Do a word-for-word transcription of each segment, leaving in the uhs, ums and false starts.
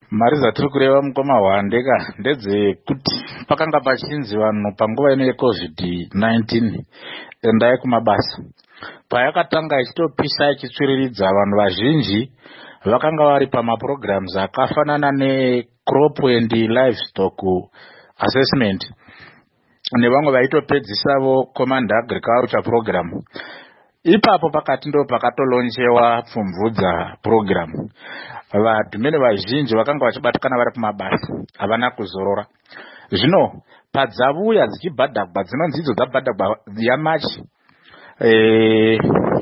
Mari dzatiri kureva mukoma hwandeka ndedzekuti pakanga pachinzi vanhu panguva ino yecovid nineteen endai kumabasa. Payakatanga ichitopisa ichitsviriridza, vanhu vazhinji vakanga vari pamaprograms akafanana necrop and livestock assessment nevamwe vaitopedzisavo command agriculture program. Ipapo pakati ndo pakatolonjewa pfumvudza program. Vadhumene vazhinji vakanga vachibatikana vari kumabasa havana kuzorora. Zvino padzavuya dzichibhadhagwa, dzinonzi idzo dzabhadhagwa yaMarch, eh,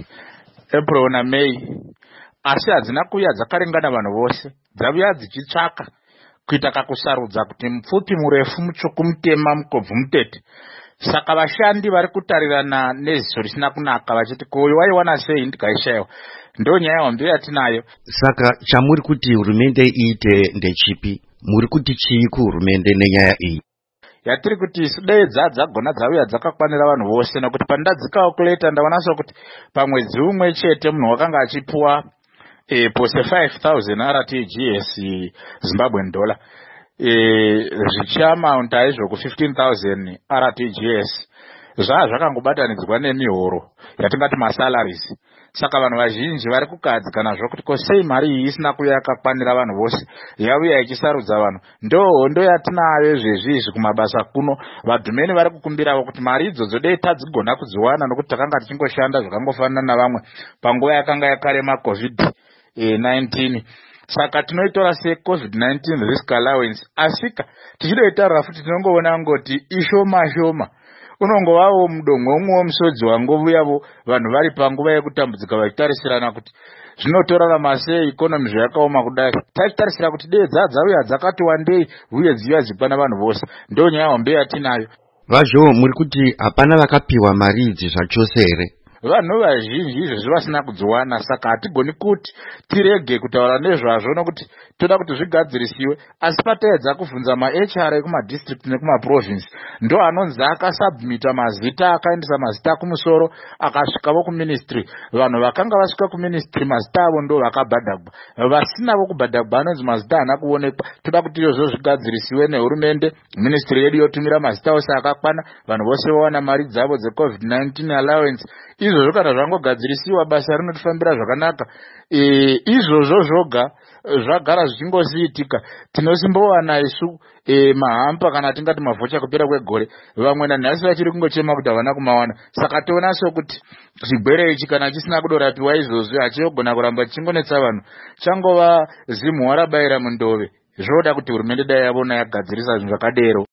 April na May, asi hadzina kuuya dzakarengana vanhu vose. Dzavuya dzichitsvaka kuita kakusarudza kuti mupfupi, murefu, mutsvuku, mutema, mukobvu, mutete. Saka vashandi vari kutarirana neziso risina kunaka vachiti ko waiwana sei ndikaishayiwa. Ndo nyaya hombe yatinayo. Saka chamuri kuti hurumende iite ndechipi? Muri kuti chii kuhurumende nenyaya iyi? Yatiri kuti dai dzadzagona dzauya dzakakwanira vanhu vose, nekuti pandadzikaokuleta ndaonasa kuti pamwedzi umwe chete munhu wakanga achipuwa e, pose five thousand R T G S Zimbabwean dollar. E, zvichiamaunta izvo ku fifteen thousand R T G S. Zvaa zvakangobatanidzwa nemihoro yatingati masalaries. Saka vanhu vazhinji vari kukadzikana zvokuti ko sei mari iyi isina kuya yakakwanira vanhu vose, yauya ichisarudza vanhu. Ndo hondo yatinayo zvezvizvi kumabasa kuno. Vadhumeni vari kukumbirawo kuti mari idzodzo dei tadzigona kudziwana, nokuti takanga tichingoshanda zvakangofanana navamwe panguva yakanga yakarema covid nineteen. Saka tinoitora se covid nineteen risk allowance, asika tichidoitarira futi tinongoona ngoti ishoma shoma. Unongovawo mudomwe umwe womusodzi wangovuyavo vanhu vari panguva yekutambudzika vachitarisirana kuti zvinotorarama sei, ikonomi zvayakaoma kudai. Tachitarisira kuti dei dzadzauya dzakati wandei uye dziya zikwana vanhu vose. Ndo nyaya hombe yatinayo. Vazvo muri kuti hapana vakapiwa mari idzi zvachose here? Vanhu vazhinji izvezvi vasina kudziwana. Saka hatigoni kuti tirege kutaura nezvazvo nokuti toda kuti zvigadzirisiwe. Asi pataedza kubvunza ma-H R ekumadistrict nekumaprovince, ndo anonzi akasubmita mazita, akaendesa mazita kumusoro, akasvikavo kuministry. Vanhu vakanga vasvika kuministry mazita avo ndo vakabhadhagwa. Vasinavo kubhadhagwa anonzi mazita haana kuonekwa. Toda kuti izvozvo zvigadzirisiwe nehurumende. Ministry yedu yotumira mazita ose akakwana, vanhu vose vawana mari dzavo dzecovid nineteen allowance. Izvozvo kana zvangogadzirisiwa basa rinotifambira zvakanaka. E, izvozvo zvoga zvagara zvichingosiitika. Tinosimbowana isu e, mahampa kana tingati mavhocha kupera kwegore. Vamwe nanhasi vachiri kungochema kuti havana kumawana. Saka toona sokuti chigwere ichi kana chisina kudorapiwa izvozvo hachigona kuramba chichingonetsa vanhu. Changova zimu warabayira mundove. Zvoda kuti hurumende dai yavona yagadzirisa zvinhu zvakadero.